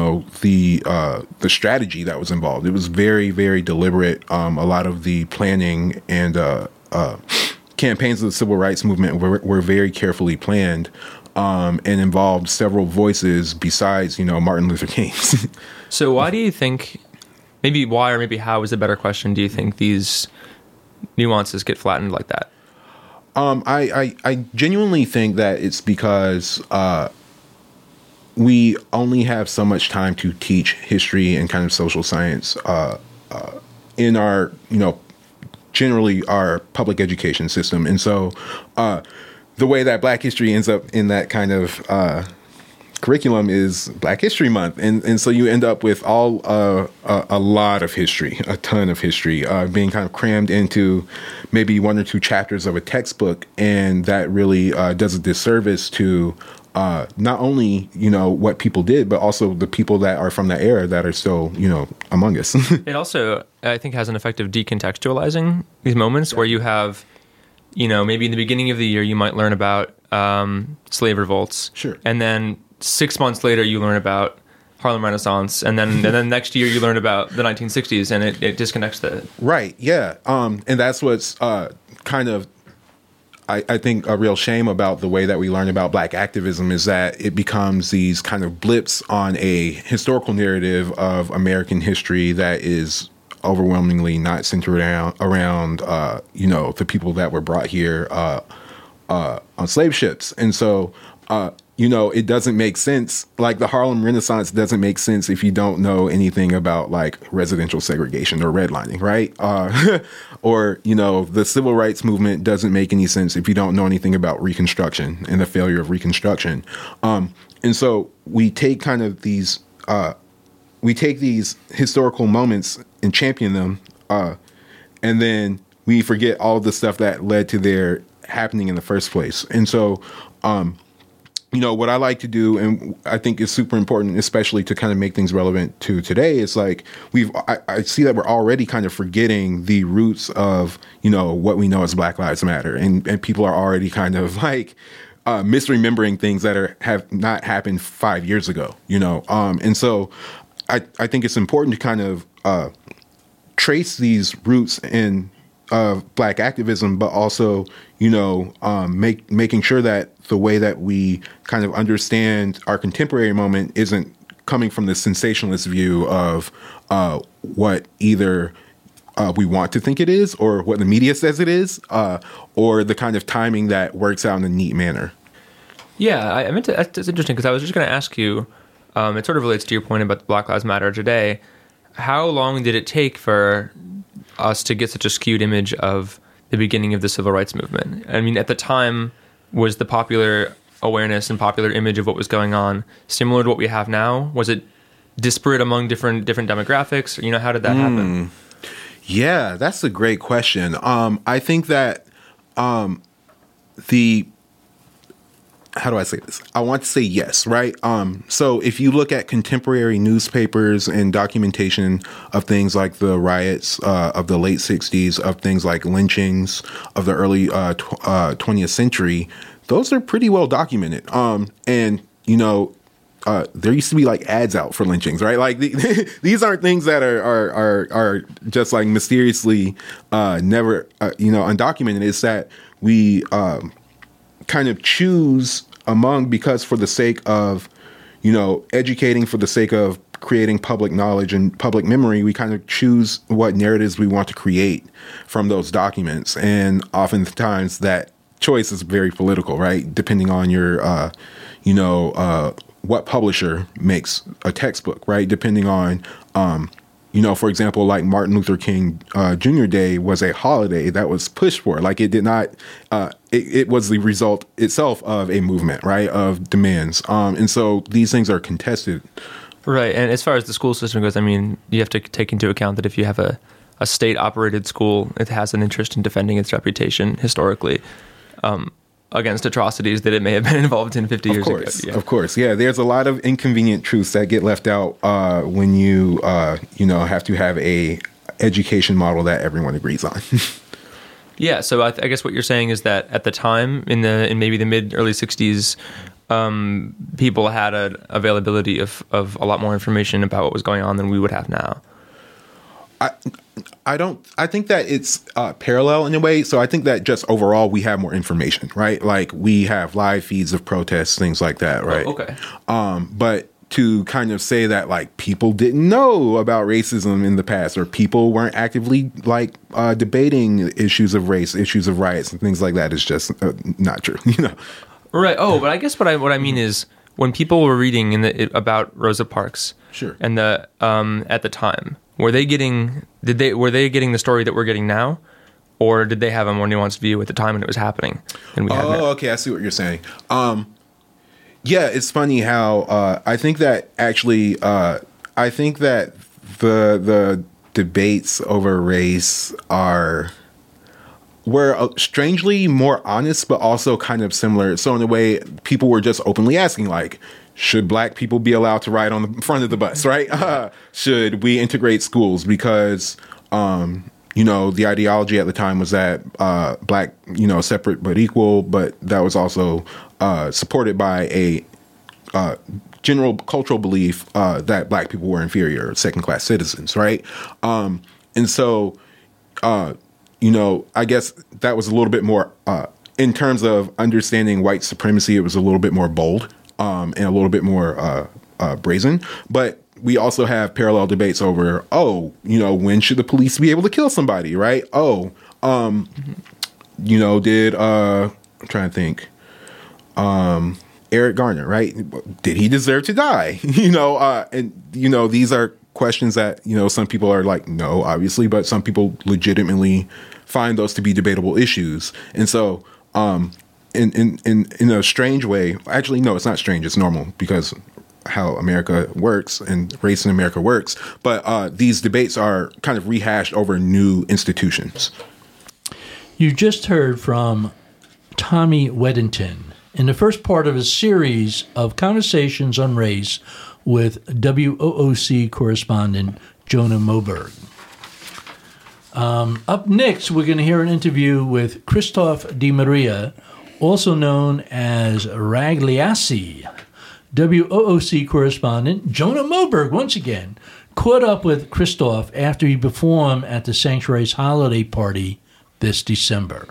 the strategy that was involved. It was very, very deliberate. A lot of the planning and campaigns of the civil rights movement were very carefully planned, and involved several voices besides, Martin Luther King's. So why do you think, maybe why or maybe how is a better question, do you think these nuances get flattened like that? I genuinely think that it's because we only have so much time to teach history and kind of social science in our, generally our public education system. And so the way that Black history ends up in that kind of curriculum is Black History Month. And so you end up with a lot of history, a ton of history being kind of crammed into maybe one or two chapters of a textbook. And that really does a disservice to not only, what people did, but also the people that are from that era that are still, among us. It also, I think, has an effect of decontextualizing these moments where you have, maybe in the beginning of the year, you might learn about slave revolts. Sure. And then 6 months later, you learn about Harlem Renaissance. And then next year, you learn about the 1960s, and it disconnects the... Right, yeah. And that's what's kind of... I think a real shame about the way that we learn about Black activism is that it becomes these kind of blips on a historical narrative of American history that is overwhelmingly not centered around the people that were brought here on slave ships. And so, it doesn't make sense. Like the Harlem Renaissance doesn't make sense if you don't know anything about like residential segregation or redlining, right? Or, the civil rights movement doesn't make any sense if you don't know anything about Reconstruction and the failure of Reconstruction. And so we take kind of these, historical moments and champion them, and then we forget all the stuff that led to their happening in the first place. And so, what I like to do, and I think is super important, especially to kind of make things relevant to today, is like I see that we're already kind of forgetting the roots of, what we know as Black Lives Matter. And people are already kind of like misremembering things that have not happened 5 years ago, And so I think it's important to kind of trace these roots in Black activism, but also, making sure that the way that we kind of understand our contemporary moment isn't coming from the sensationalist view of what either we want to think it is, or what the media says it is, or the kind of timing that works out in a neat manner. Yeah, I meant to. That's interesting because I was just going to ask you. It sort of relates to your point about Black Lives Matter today. How long did it take for us to get such a skewed image of the beginning of the civil rights movement? I mean, at the time, was the popular awareness and popular image of what was going on similar to what we have now? Was it disparate among different demographics? How did that happen? Yeah, that's a great question. I think that how do I say this? I want to say yes, right? So if you look at contemporary newspapers and documentation of things like the riots of the late 60s, of things like lynchings of the early 20th century, those are pretty well documented. And, there used to be like ads out for lynchings, right? Like these aren't things that are just like mysteriously never, undocumented. It's that we kind of choose among, because for the sake of, educating, for the sake of creating public knowledge and public memory, we kind of choose what narratives we want to create from those documents. And oftentimes that choice is very political, right? Depending on your, what publisher makes a textbook, right? Depending on, for example, like Martin Luther King Jr. Day was a holiday that was pushed for. Like it did not, it was the result itself of a movement, right, of demands. And so these things are contested. Right. And as far as the school system goes, I mean, you have to take into account that if you have a state-operated school, it has an interest in defending its reputation historically against atrocities that it may have been involved in 50 years ago. Yeah. Of course. Yeah, there's a lot of inconvenient truths that get left out when you, have to have a education model that everyone agrees on. Yeah, so I guess what you're saying is that at the time, in maybe the mid-early 60s, people had an availability of a lot more information about what was going on than we would have now. I think that it's parallel in a way. So I think that just overall we have more information, right? Like we have live feeds of protests, things like that, right? Oh, okay. But to kind of say that like people didn't know about racism in the past, or people weren't actively like debating issues of race, issues of riots and things like that is just not true, Right. Oh, but I guess what I mean is when people were reading about Rosa Parks, sure, and the at the time, were they getting the story that we're getting now, or did they have a more nuanced view at the time when it was happening? And we okay, I see what you're saying. Yeah, it's funny how I think that actually I think that the debates over race were strangely more honest, but also kind of similar. So in a way, people were just openly asking, like, should black people be allowed to ride on the front of the bus, right? Should we integrate schools? Because, the ideology at the time was that black, separate but equal, but that was also supported by a general cultural belief that black people were inferior, second-class citizens, right? And so, I guess that was a little bit more, in terms of understanding white supremacy, it was a little bit more bold and a little bit more brazen. But we also have parallel debates over, when should the police be able to kill somebody, right? I'm trying to think, Eric Garner, right? Did he deserve to die? These are questions that, some people are like, no, obviously, but some people legitimately find those to be debatable issues. And so, in a strange way, actually, no, it's not strange. It's normal because how America works and race in America works. But these debates are kind of rehashed over new institutions. You just heard from Tommy Weddington in the first part of a series of conversations on race with WOOC correspondent Jonah Moberg. Up next, we're going to hear an interview with Christoph Di Maria, also known as Ragliassi. WOOC correspondent Jonah Moberg, once again, caught up with Christoph after he performed at the Sanctuary's holiday party this December.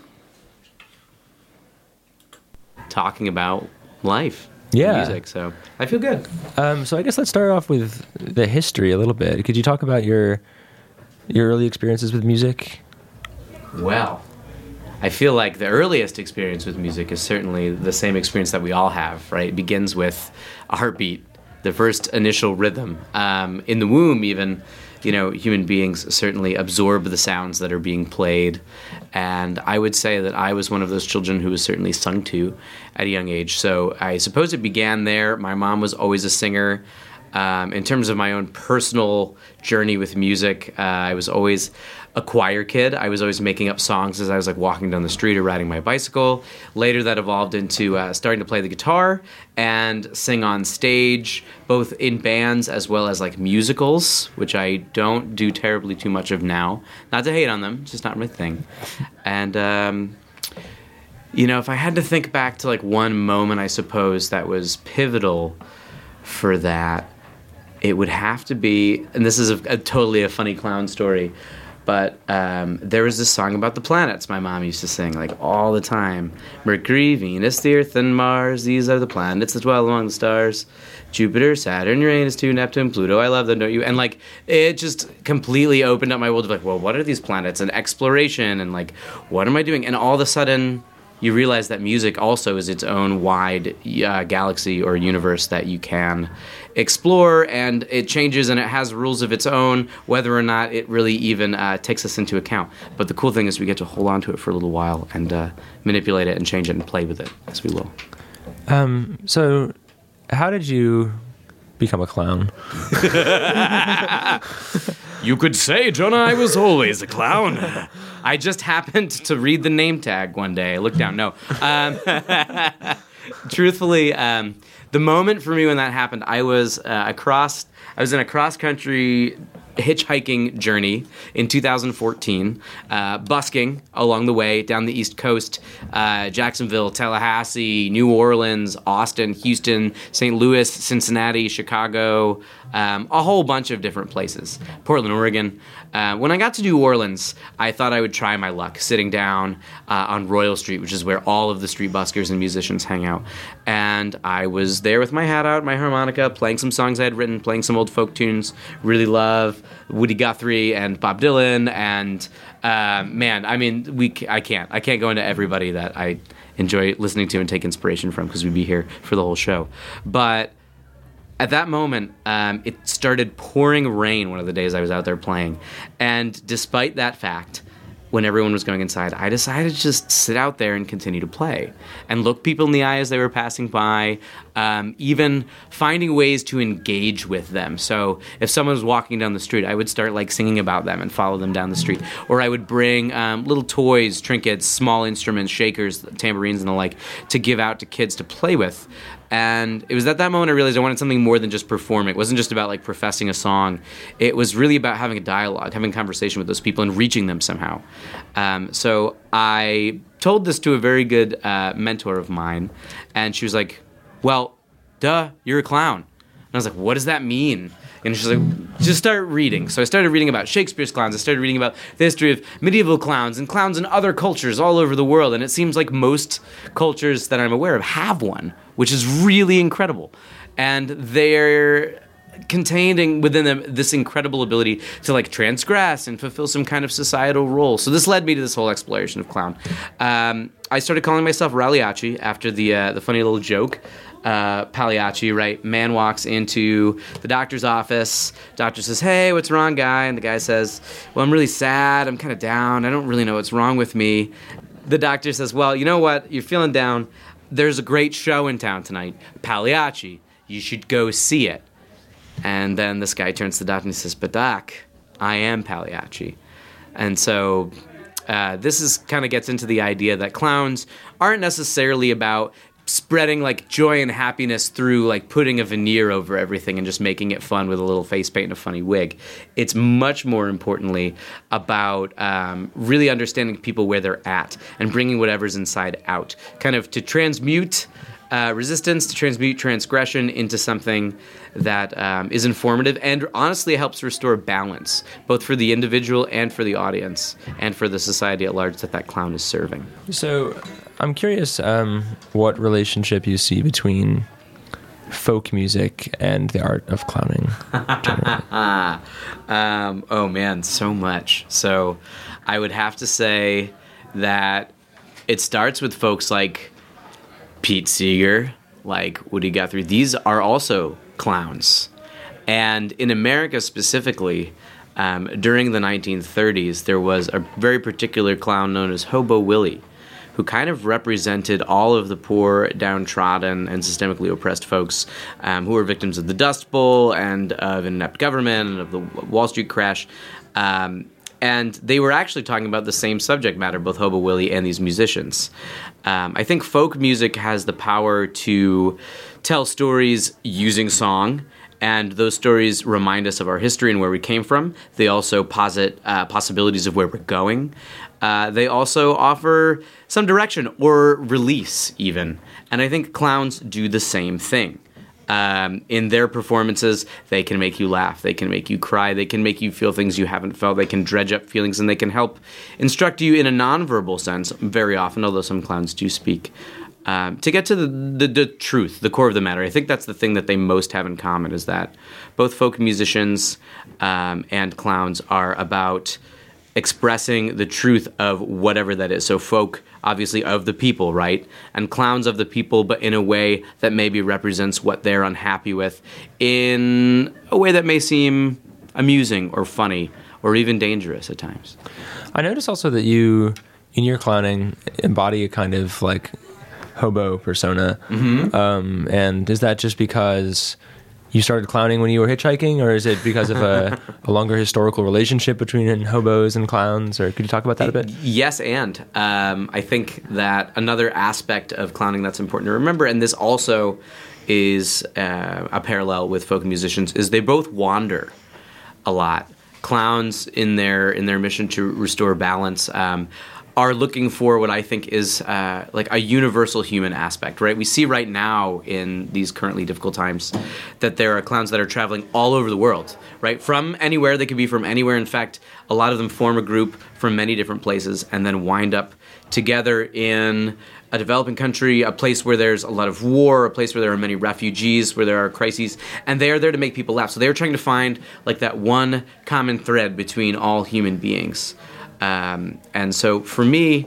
Talking about life. Yeah. Music, so I feel good. So I guess let's start off with the history a little bit. Could you talk about your your early experiences with music? Well, I feel like the earliest experience with music is certainly the same experience that we all have, right? It begins with a heartbeat, the first initial rhythm. In the womb, even, human beings certainly absorb the sounds that are being played. And I would say that I was one of those children who was certainly sung to at a young age. So I suppose it began there. My mom was always a singer. In terms of my own personal journey with music, I was always a choir kid. I was always making up songs as I was walking down the street or riding my bicycle. Later that evolved into starting to play the guitar and sing on stage, both in bands as well as musicals, which I don't do terribly too much of now. Not to hate on them, it's just not my thing. And if I had to think back to one moment, I suppose that was pivotal for that, it would have to be, and this is totally a funny clown story, but there was this song about the planets my mom used to sing all the time. Mercury, Venus, the Earth, and Mars, these are the planets that dwell among the stars. Jupiter, Saturn, Uranus, Neptune, Pluto, I love them, don't you? And it just completely opened up my world of well, what are these planets? And exploration, and what am I doing? And all of a sudden, you realize that music also is its own wide galaxy or universe that you can explore, and it changes and it has rules of its own, whether or not it really even takes us into account. But the cool thing is we get to hold on to it for a little while and manipulate it and change it and play with it as we will. So how did you become a clown? You could say, Jonah, I was always a clown. I just happened to read the name tag one day. I looked down. No. Truthfully, the moment for me when that happened, I was in a cross-country hitchhiking journey in 2014, busking along the way down the East Coast, Jacksonville, Tallahassee, New Orleans, Austin, Houston, St. Louis, Cincinnati, Chicago, a whole bunch of different places. Portland, Oregon. When I got to New Orleans, I thought I would try my luck sitting down on Royal Street, which is where all of the street buskers and musicians hang out. And I was there with my hat out, my harmonica, playing some songs I had written, playing some old folk tunes, really love Woody Guthrie and Bob Dylan. And I can't go into everybody that I enjoy listening to and take inspiration from, because we'd be here for the whole show. But at that moment, it started pouring rain one of the days I was out there playing. And despite that fact, when everyone was going inside, I decided to just sit out there and continue to play and look people in the eye as they were passing by, even finding ways to engage with them. So if someone was walking down the street, I would start singing about them and follow them down the street. Or I would bring little toys, trinkets, small instruments, shakers, tambourines, and the like to give out to kids to play with. And it was at that moment I realized I wanted something more than just performing. It wasn't just about professing a song. It was really about having a dialogue, having a conversation with those people and reaching them somehow. So I told this to a very good mentor of mine, and she was like, well, duh, you're a clown. And I was like, what does that mean? And she's like, just start reading. So I started reading about Shakespeare's clowns. I started reading about the history of medieval clowns and clowns in other cultures all over the world. And it seems like most cultures that I'm aware of have one, which is really incredible. And they're contained within them this incredible ability to transgress and fulfill some kind of societal role. So this led me to this whole exploration of clown. I started calling myself Ragliacci after the funny little joke. Pagliacci, right? Man walks into the doctor's office. Doctor says, hey, what's wrong, guy? And the guy says, well, I'm really sad. I'm kind of down. I don't really know what's wrong with me. The doctor says, well, you know what? You're feeling down. There's a great show in town tonight, Pagliacci. You should go see it. And then this guy turns to the doctor and he says, but doc, I am Pagliacci. And so this is kind of gets into the idea that clowns aren't necessarily about spreading joy and happiness through putting a veneer over everything and just making it fun with a little face paint and a funny wig. It's much more importantly about really understanding people where they're at and bringing whatever's inside out, kind of to transmute resistance, to transmute transgression into something that is informative and honestly helps restore balance, both for the individual and for the audience and for the society at large that clown is serving. So I'm curious what relationship you see between folk music and the art of clowning generally? Oh man, so much. So I would have to say that it starts with folks like Pete Seeger, like Woody Guthrie. These are also clowns. And in America specifically, during the 1930s, there was a very particular clown known as Hobo Willie, who kind of represented all of the poor, downtrodden, and systemically oppressed folks who were victims of the Dust Bowl and of inept government and of the Wall Street crash. And they were actually talking about the same subject matter, both Hobo Willie and these musicians. I think folk music has the power to tell stories using song, and those stories remind us of our history and where we came from. They also posit possibilities of where we're going. They also offer some direction or release, even. And I think clowns do the same thing. In their performances, they can make you laugh, they can make you cry, they can make you feel things you haven't felt, they can dredge up feelings, and they can help instruct you in a nonverbal sense very often, although some clowns do speak, to get to the truth, the core of the matter. I think that's the thing that they most have in common, is that both folk musicians and clowns are about expressing the truth of whatever that is. So folk, obviously, of the people, right? And clowns of the people, but in a way that maybe represents what they're unhappy with, in a way that may seem amusing or funny or even dangerous at times. I notice also that you, in your clowning, embody a kind of like hobo persona. Mm-hmm. And is that just because you started clowning when you were hitchhiking, or is it because of a longer historical relationship between hobos and clowns? Or could you talk about that a bit? Yes, and I think that another aspect of clowning that's important to remember, and this also is a parallel with folk musicians, is they both wander a lot. Clowns, in their mission to restore balance, are looking for what I think is like a universal human aspect, right? We see right now in these currently difficult times that there are clowns that are traveling all over the world, right? From anywhere. They could be from anywhere. In fact, a lot of them form a group from many different places and then wind up together in a developing country, a place where there's a lot of war, a place where there are many refugees, where there are crises, and they are there to make people laugh. So they're trying to find like that one common thread between all human beings. And so for me,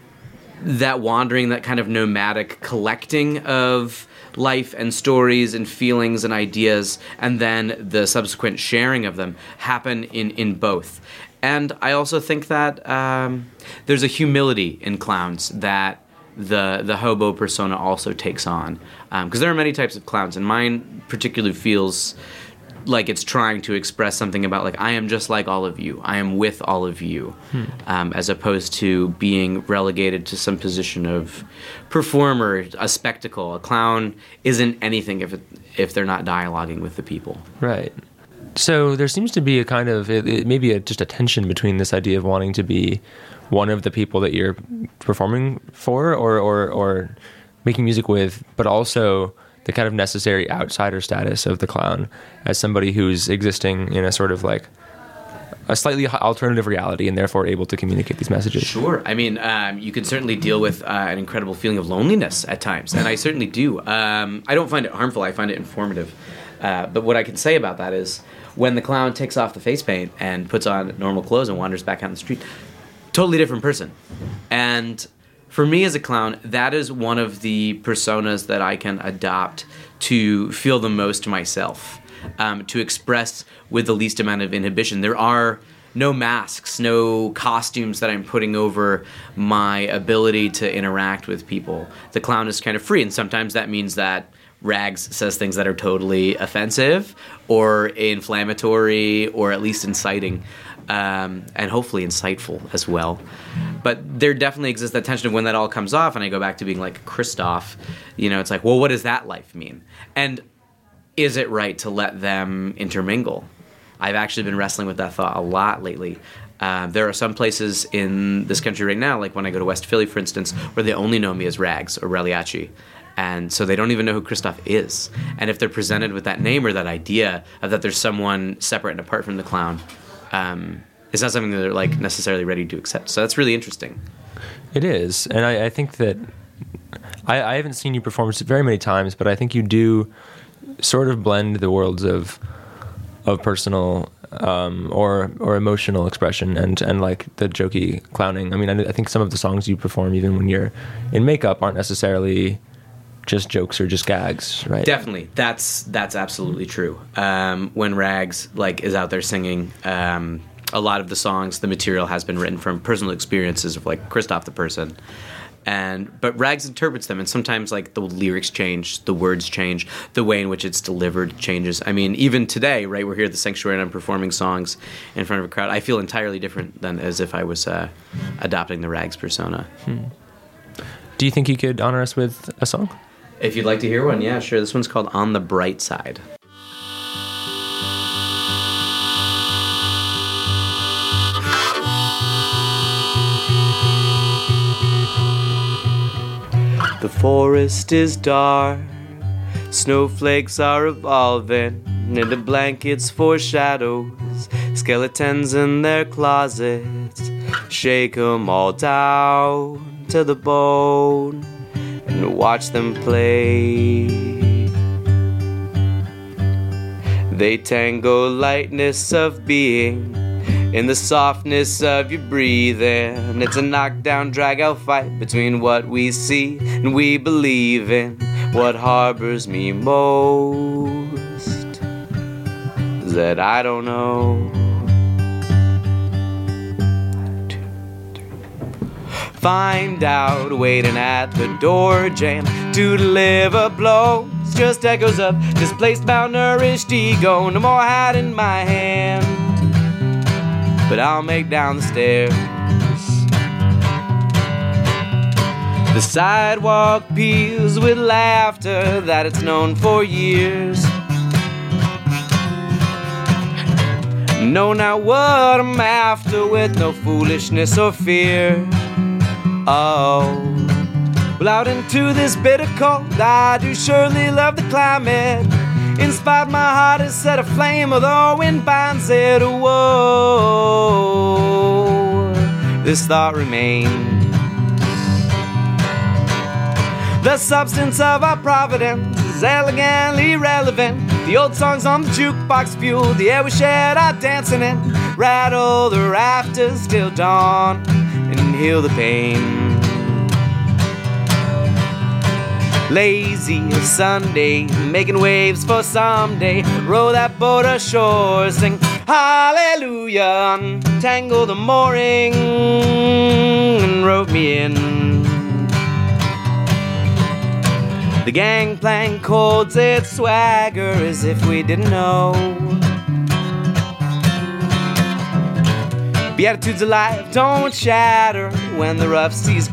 that wandering, that kind of nomadic collecting of life and stories and feelings and ideas, and then the subsequent sharing of them happen in both. And I also think that there's a humility in clowns that the hobo persona also takes on. Because there are many types of clowns, and mine particularly feels like it's trying to express something about, like, I am just like all of you. I am with all of you, as opposed to being relegated to some position of performer, a spectacle. A clown isn't anything if they're not dialoguing with the people. Right. So there seems to be a kind of, it may be just a tension between this idea of wanting to be one of the people that you're performing for or making music with, but also the kind of necessary outsider status of the clown as somebody who's existing in a sort of like a slightly alternative reality and therefore able to communicate these messages. Sure. I mean, you can certainly deal with an incredible feeling of loneliness at times, and I certainly do. I don't find it harmful. I find it informative. But what I can say about that is when the clown takes off the face paint and puts on normal clothes and wanders back out in the street, totally different person. And for me as a clown, that is one of the personas that I can adopt to feel the most myself, to express with the least amount of inhibition. There are no masks, no costumes that I'm putting over my ability to interact with people. The clown is kind of free, and sometimes that means that Rags says things that are totally offensive or inflammatory or at least inciting. And hopefully insightful as well. But there definitely exists that tension of when that all comes off and I go back to being like Christoph, it's like, well, what does that life mean? And is it right to let them intermingle? I've actually been wrestling with that thought a lot lately. There are some places in this country right now, like when I go to West Philly, for instance, where they only know me as Rags or Reliachi. And so they don't even know who Christoph is. And if they're presented with that name or that idea of that there's someone separate and apart from the clown, it's not something that they're like necessarily ready to accept. So that's really interesting. It is. And I think that I haven't seen you perform very many times, but I think you do sort of blend the worlds of personal or emotional expression and like the jokey clowning. I mean, I think some of the songs you perform, even when you're in makeup, aren't necessarily just jokes or just gags, right? Definitely, that's absolutely true. When Rags is out there singing, a lot of the songs, the material has been written from personal experiences of Christoph the person. But Rags interprets them, and sometimes the lyrics change, the words change, the way in which it's delivered changes. I mean, even today, right, we're here at the Sanctuary and I'm performing songs in front of a crowd. I feel entirely different than as if I was adopting the Rags persona. Do you think you could honor us with a song? If you'd like to hear one, yeah, sure. This one's called On the Bright Side. The forest is dark, snowflakes are revolving into blankets for shadows, skeletons in their closets, shake 'em all down to the bone and watch them play. They tango lightness of being in the softness of your breathing. It's a knockdown, drag-out fight between what we see and we believe in. What harbors me most is that I don't know. Find out, waiting at the door jam to deliver blows. Just echoes of displaced, malnourished ego. No more hat in my hand, but I'll make down the stairs. The sidewalk peals with laughter that it's known for years. Know not what I'm after with no foolishness or fear. Oh, well, out into this bitter cold, I do surely love the climate. Inspired my heart is set aflame, although wind binds it. Whoa, this thought remains. The substance of our providence is elegantly relevant. The old songs on the jukebox fuel the air we shared our dancing in. Rattle the rafters till dawn and heal the pain. Lazy Sunday, making waves for someday. Row that boat ashore, sing hallelujah, untangle the mooring and rope me in. The gangplank holds its swagger as if we didn't know. Beatitudes of life don't shatter when the rough seas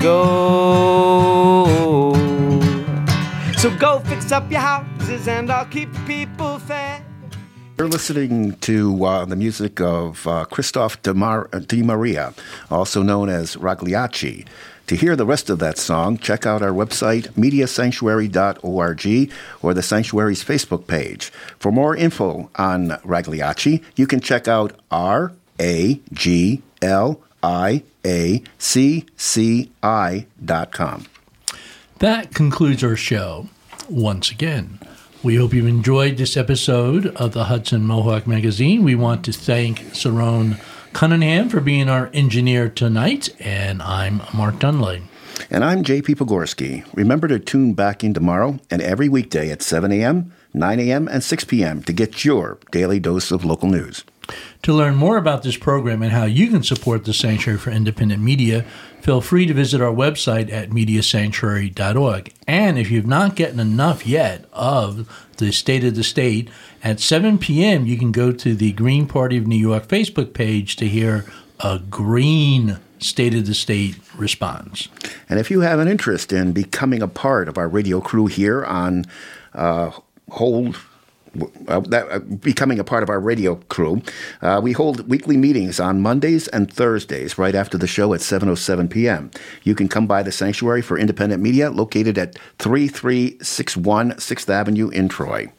go. So go fix up your houses and I'll keep the people fed. You're listening to the music of Christoph Di Maria, also known as Ragliacci. To hear the rest of that song, check out our website, mediasanctuary.org, or the Sanctuary's Facebook page. For more info on Ragliacci, you can check out RAGLIACCI.com. That concludes our show once again. We hope you enjoyed this episode of the Hudson Mohawk Magazine. We want to thank Saron Cunningham for being our engineer tonight, and I'm Mark Dunley. And I'm J.P. Pogorski. Remember to tune back in tomorrow and every weekday at 7 a.m., 9 a.m., and 6 p.m. to get your daily dose of local news. To learn more about this program and how you can support the Sanctuary for Independent Media, feel free to visit our website at mediasanctuary.org. And if you've not gotten enough yet of the State of the State, at 7 p.m. you can go to the Green Party of New York Facebook page to hear a green State of the State response. And if you have an interest in becoming a part of our radio crew here on becoming a part of our radio crew, we hold weekly meetings on Mondays and Thursdays right after the show at 7:07 p.m. You can come by the Sanctuary for Independent Media located at 3361 6th Avenue in Troy.